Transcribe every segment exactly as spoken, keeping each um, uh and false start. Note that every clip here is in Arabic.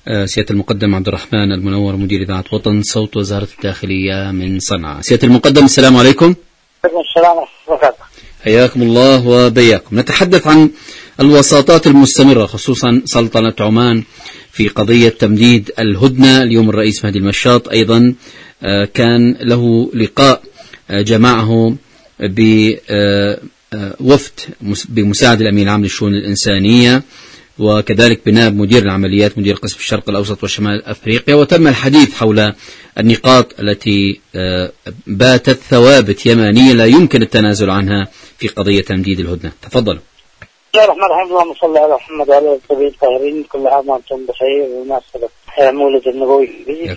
سيادة المقدم عبد الرحمن المنور، مدير إذاعة وطن صوت وزارة الداخلية من صنعاء. سيادة المقدم، السلام عليكم. السلام عليكم. حياكم الله وبياكم. نتحدث عن الوساطات المستمرة خصوصا سلطنة عمان في قضية تمديد الهدنة. اليوم الرئيس مهدي المشاط أيضا كان له لقاء جمعه بوفد بمساعد الأمين العام للشؤون الإنسانية، وكذلك بنائب مدير العمليات مدير قسم الشرق الأوسط وشمال أفريقيا، وتم الحديث حول النقاط التي باتت ثوابت يمانية لا يمكن التنازل عنها في قضية تمديد الهدنة. تفضلوا. بسم الله الرحمن الرحيم. اللهم صل على محمد وعلى آله الطيبين الطاهرين. كل عام وانتم بخير بمناسبة مولد النبوي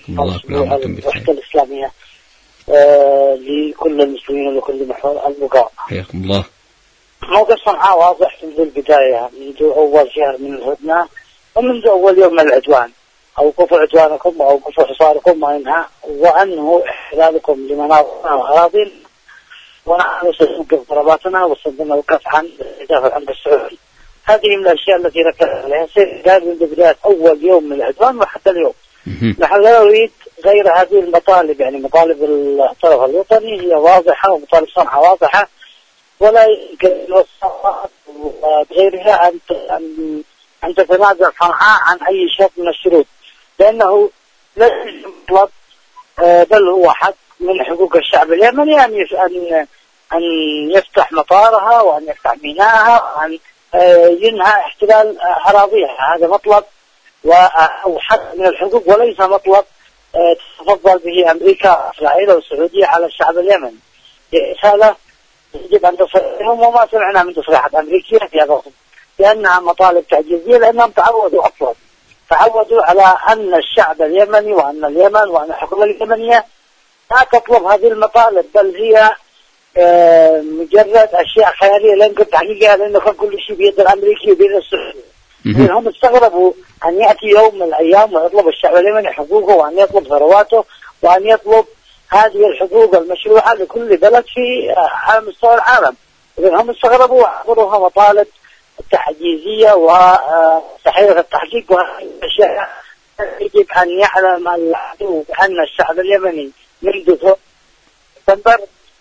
الوحدة الإسلامية آه لكل المسلمين ولكل محور البقاء. حياكم الله. موقف صنعاء واضح منذ البداية، منذ أول شهر من الهدنة ومنذ أول يوم من العدوان. أوقفوا عدوانكم وأوقفوا حصاركم وإنها وأنه إحلالكم لمناطقنا وأراضينا، ونحن سنوقف ضرباتنا وسنوقف عن إدافع الأمن السعودي. هذه من الأشياء التي ركز عليها سيد قال منذ بداية أول يوم من العدوان وحتى اليوم. نحن لا نريد غير هذه المطالب، يعني مطالب الطرف الوطني هي واضحة ومطالب صنعاء واضحة، ولا يمكن الوساطات بغيرها أن أن تتنازل صنعاء عن أي شرط من الشروط، لأنه لا يطلب بل هو حق من حقوق الشعب اليمني أن أن أن يفتح مطارها وأن يفتح ميناءها وأن ينهى احتلال أراضيها. هذا مطلب أو حق من الحقوق، وليس مطلب تتفضل به أمريكا وإسرائيل والسعودية على الشعب اليمني. رسالة يجب أن تصرحهم، وما سمعنا من تصريحات أمريكية في هذا، لأنها مطالب تعجيزية، لأنهم تعودوا أصلا تعودوا على أن الشعب اليمني وأن اليمن وأن الحكومة اليمنية لا تطلب هذه المطالب، بل هي مجرد أشياء خيالية لا يمكن تحقيقها، لأنه كان كل شيء بيد الأمريكي وبيد السعودي. هم استغربوا أن يأتي يوم من الأيام ويطلب الشعب اليمني حقوقه، وأن يطلب ثرواته، وأن يطلب هذه الحقوق المشروعة لكل بلد في على مستوى العالم. إذن هم استغربوا واعتبروها مطالب تعجيزية ومستحيلة التحقيق، وأشياء يجب أن يعلم العدو أن الشعب اليمني منذ سبتمبر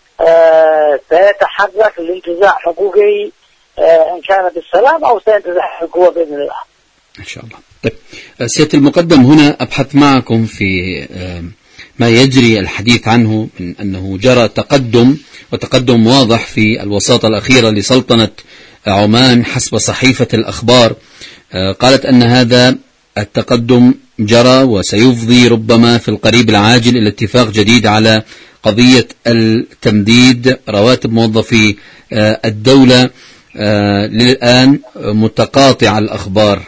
سيتحرك لانتزاع حقوقه إن كان بالسلام أو سينتزع حقوقه بإذن الله إن شاء الله. طيب سيادة المقدم، هنا أبحث معكم في ما يجري الحديث عنه من أنه جرى تقدم وتقدم واضح في الوساطة الأخيرة لسلطنة عمان حسب صحيفة الأخبار. قالت أن هذا التقدم جرى وسيفضي ربما في القريب العاجل إلى اتفاق جديد على قضية التمديد رواتب موظفي الدولة. للآن متقاطع الأخبار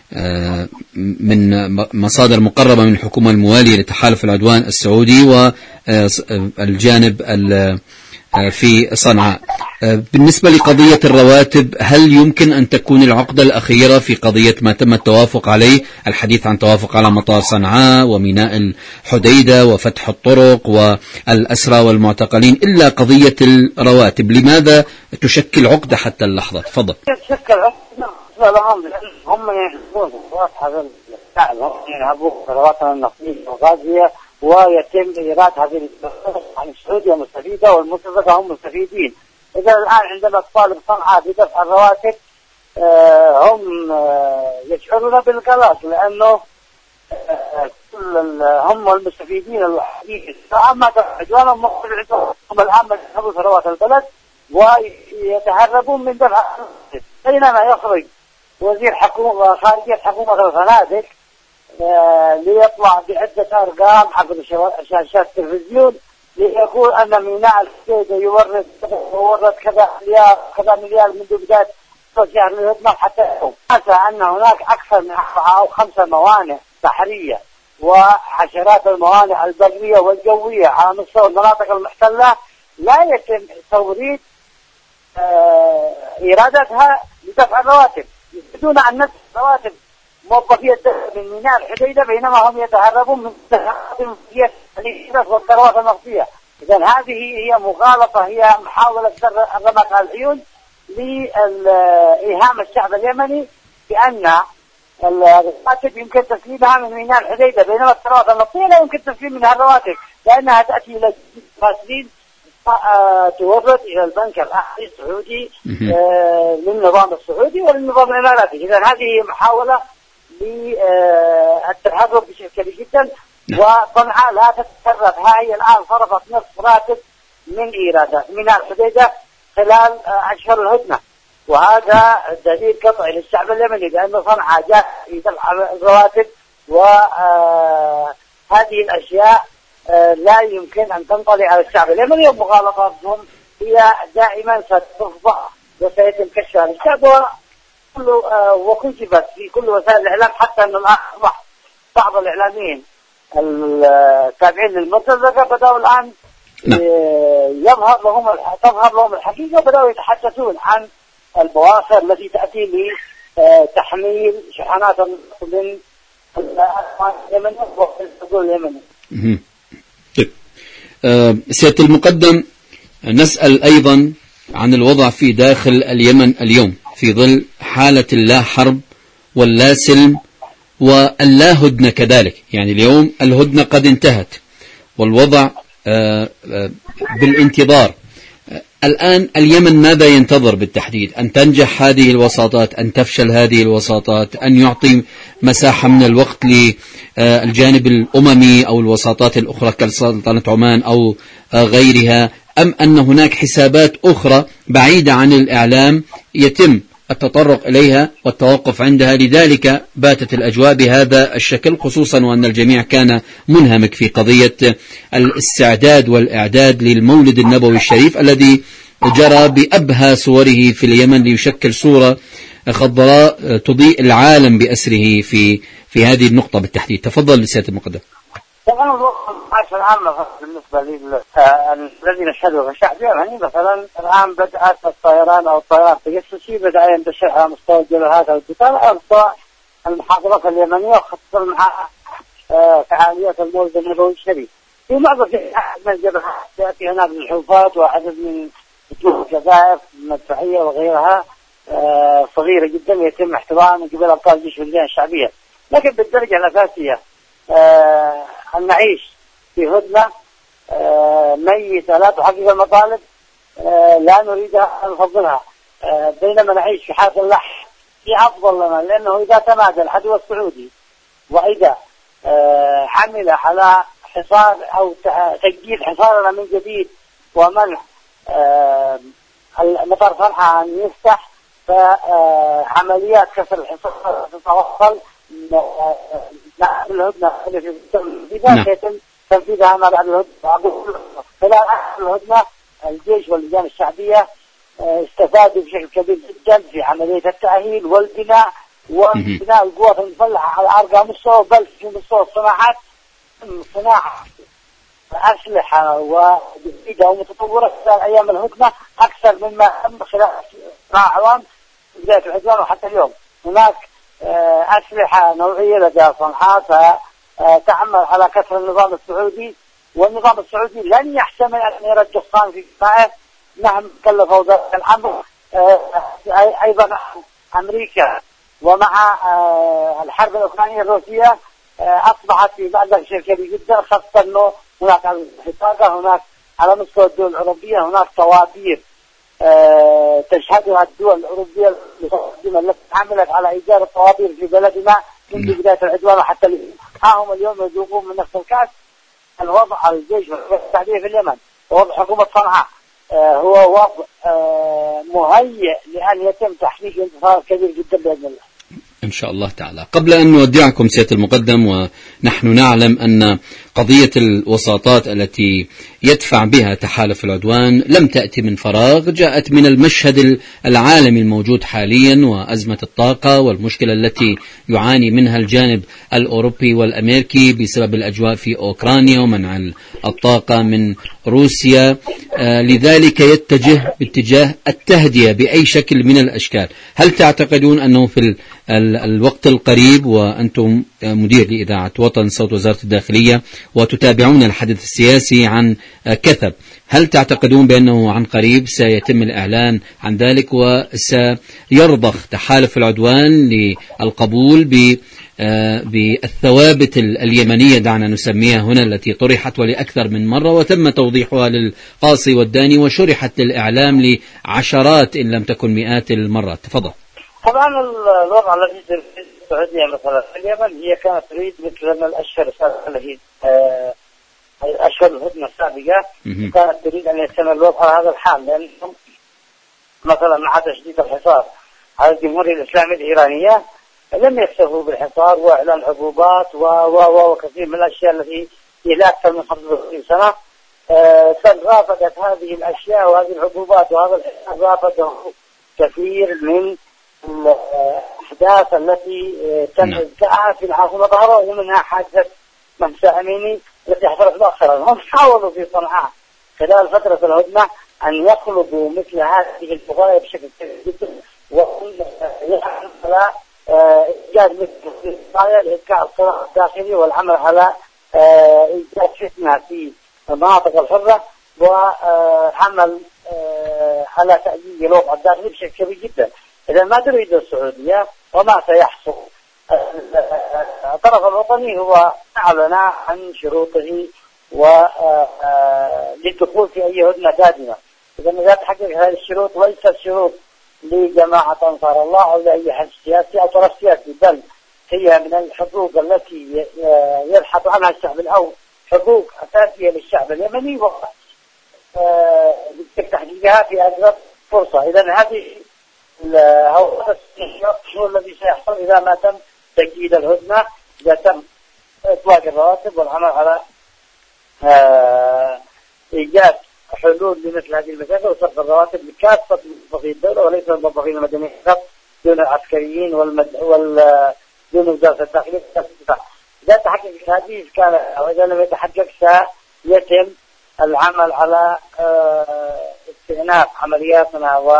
من مصادر مقربة من الحكومة الموالية لتحالف العدوان السعودي والجانب في صنعاء. بالنسبة لقضية الرواتب، هل يمكن أن تكون العقدة الأخيرة في قضية ما تم التوافق عليه، الحديث عن توافق على مطار صنعاء وميناء الحديدة وفتح الطرق والأسرى والمعتقلين، إلا قضية الرواتب؟ لماذا تشكل عقدة حتى اللحظة؟ تفضل. تشكل عقدة لهم هم يحبون هذا الشعب، يلعبوا رواتب النقدية والغازية، ويتم إيراد هذه عن السعودية مستفيدة والمتفقة هم مستفيدين. إذا الآن عندما تطالب صنعاء بدفع الرواتب آه هم آه يشعرون بالقلق، لأنه آه كل هم المستفيدين الوحيدين. فأما عدوانهم هم الآن يدفعون ثروات البلد ويتهربون من دفع الرواتب، بينما يخرج وزير حكومة خارجية حكومة الفنادق آه ليطلع بعدة أرقام عبر شاشات التلفزيون ليقول أن ميناء الحديدة يورد يورد كذا مليار كذا مليار منذ بداية شهر الهدنة حتى اليوم. حتى أن هناك أكثر من أربعة أو خمسة موانئ بحرية وعشرات الموانئ البرية والجوية على مستوى المناطق المحتلة لا يتم توريد آه إيرادتها لدفع الرواتب، يريدون أن ندفع رواتب موظفي الدولة من ميناء الحديدة، بينما هم يتهربون من الدفع والثروات النفطية. إذن هذه هي مغالطة، هي محاولة الرمق على العيون لإيهام الشعب اليمني بأن الرواتب يمكن تسليمها من ميناء الحديدة، بينما الثروات النفطية لا يمكن تسليم منها الرواتب لأنها تأتي إلى فاسدين تورد إلى البنك الأهلي السعودي للنظام السعودي وللنظام الإماراتي. إذا هذه محاولة للتهرب بشكل كبير جدا، وصنعاء لا تتسرب. هاي الآن صرفت نصف راتب من إيرادات ميناء الحديدة خلال أشهر الهدنة، وهذا دليل قطعي للشعب اليمني بأن صنعاء جاء في دفع الرواتب، وهذه الأشياء لا يمكن أن تنطلي على الشعب اليمني، ومغالطاتهم هي دائما ستفضح وسيتم كشفها للشعب وكتبت في كل وسائل الإعلام، حتى أن أصبح بعض الإعلاميين التابعين للمرتزقة بدأوا الآن يظهر لهم تظهر لهم الحقيقة، وبدأوا يتحدثون عن البواخر التي تأتي لتحميل شحنات من اليمن والحدود اليمني. سيادة المقدم، نسأل أيضا عن الوضع في داخل اليمن اليوم في ظل حالة اللا حرب واللا سلم واللا هدنة كذلك. يعني اليوم الهدنة قد انتهت والوضع بالانتظار. الآن اليمن ماذا ينتظر بالتحديد؟ أن تنجح هذه الوساطات، أن تفشل هذه الوساطات، أن يعطي مساحة من الوقت للجانب الأممي أو الوساطات الأخرى كسلطنة عمان أو غيرها، أم أن هناك حسابات أخرى بعيدة عن الإعلام يتم التطرق إليها والتوقف عندها؟ لذلك باتت الأجواء بهذا الشكل، خصوصا وأن الجميع كان منهمك في قضية الاستعداد والإعداد للمولد النبوي الشريف الذي جرى بأبهى صوره في اليمن، ليشكل صورة خضراء تضيء العالم بأسره في في هذه النقطة بالتحديد. تفضل لسيادة المقدم. طبعا العشر العامة بالنسبة للذين شهدوا في الشعب اليمني، مثلا الآن بدأت الطيران أو الطيران التجسسي بدأ ينتشر على مستوى الجبهات أو القتال على مستوى المحافظات اليمنية، وخاصة مع فعاليات المولد النبوي الشريف. في معظم من الجبهات يأتي هناك من الحوفات وعدد من الجزائر المدفعية وغيرها صغيرة جدا يتم احتضانها من قبل أبطال جيش اللجان الشعبية. لكن بالدرجة الأساسية آه أن نعيش في هدنة آه ميتة لا تحقق المطالب، آه لا نريد أن نفضلها، آه بينما نعيش في حالة اللح في أفضل لنا، لأنه إذا تمادى العدو السعودي وإذا آه حمل على حصار أو تجديد حصارنا من جديد ومنع آه مطار صنعاء أن يفتح، فعمليات كسر الحصار تتوصل الهدنة التي يتم تنفيذها ما بعد الهدنة. خلال الهدنة الجيش واللجان الشعبية استفادوا بشكل كبير جدا في عملية التأهيل والبناء وبناء القوات المسلحة على أرقى مستوى، بل في مستوى الصناعات، صناعة أسلحة وجديدة ومتطورة خلال أيام الهدنة أكثر مما تم خلال أعوام بداية العدوان وحتى اليوم. هناك أسلحة نوعية لدى صنعاء تعمل على كسر النظام السعودي، والنظام السعودي لن يحتمل أن يرى الدخان في قطاعه مهما كلفه ذلك الأمر. أيضا أمريكا ومع الحرب الأوكرانية الروسية أصبحت في بعض شيء كبير جدا، خاصة أنه هناك الحقيقة هناك على مستوى الدول الأوروبية هناك طوابير أه تشهدها الدول الأوروبية التي عملت على إيجاد الطوابير في بلدنا منذ بداية العدوان وحتى اليوم. ها هم اليوم يذوقون من نفس الكأس. الوضع على الجيش والتعديل في اليمن ووضع حكومة صنعاء أه هو وضع أه مهيئ لأن يتم تحقيق انتصار كبير جدا بإذن الله إن شاء الله تعالى. قبل أن نودعكم سيادة المقدم، ونحن نعلم أن قضية الوساطات التي يدفع بها تحالف العدوان لم تأتي من فراغ، جاءت من المشهد العالمي الموجود حاليا وأزمة الطاقة والمشكلة التي يعاني منها الجانب الأوروبي والأمريكي بسبب الأجواء في أوكرانيا ومنع الطاقة من روسيا. لذلك يتجه باتجاه التهدئة بأي شكل من الأشكال. هل تعتقدون أنه في الوقت القريب، وأنتم مدير لإذاعة وطن صوت وزارة الداخلية وتتابعون الحدث السياسي عن كثب، هل تعتقدون بأنه عن قريب سيتم الإعلان عن ذلك وسيرضخ تحالف العدوان للقبول ب بالثوابت اليمنية دعنا نسميها هنا التي طرحت ولأكثر من مرة وتم توضيحها للقاصي والداني وشرحت للإعلام لعشرات إن لم تكن مئات المرات؟ تفضل. طبعا الوضع الذي في السعودية مثلا في اليمن هي كانت تريد مثل ما الأشهر التي الأشهر الهدنة السابقة كانت تريد أن يتم الوضع على هذا الحال، لأنهم مثلا مع تشديد الحصار على الجمهورية الإسلامية الإيرانية لم يكتفوا بالحصار وإعلان عقوبات و و وكثير من الأشياء التي هي لا أكثر من خمسة وعشرين سنة. فرافقت هذه الأشياء وهذه العقوبات وهذا الحصار رافقه كثير من الأحداث التي تم إذكاءها في العاصمة ظهرة، ومنها حادثة مهسا أميني التي حصلت مؤخرا. هم حاولوا في صنعاء خلال فترة الهدنة أن يخلقوا مثل هذه القضايا بشكل كبير جدا، وهم يعملوا على إيجاد مثل قضايا لإذكاء الصراع الداخلي والعمل على إيجاد فتنة في المناطق الحرة وعمل على تأجيج الوضع الداخلي بشكل كبير جدا. إذا ما تريد السعودية وما سيحصل، الطرف الوطني هو أعلن عن شروطه وللدخول في أي هدنة قادمة. إذا إذا تحقق هذه الشروط ليست شروط لجماعة أنصار الله أو لأي حزب سياسي أو طرف سياسي، بل هي من الحقوق التي يبحث عنها الشعب أو حقوق أساسية للشعب اليمني وتحقيقها في أقرب فرصة. إذا هذه هو الذي سيحصل إذا ما تم تجديد الهدنة، إذا تم إطلاق الرواتب والعمل على إيجاد حلول لمثل هذه المشاكل وصرف الرواتب لكافة موظفي الدولة وليس الموظفين المدنيين فقط دون العسكريين والمد... وال دون وزارة الداخلية. إذا تحقق هذه كان أو إذا لم يتحقق سيتم العمل على استئناف عملياتنا و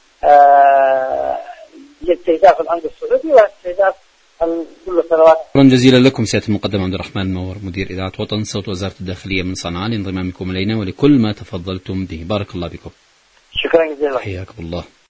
لاستهداف الأمن السعودي واستهداف كل الثروات. شكرا جزيلا لكم سيادة المقدم عبد الرحمن المنور مدير إذاعة وطن صوت وزارة الداخلية من صنعاء لانضمامكم إلينا ولكل ما تفضلتم به. بارك الله بكم. شكرا جزيلا. حياكم الله.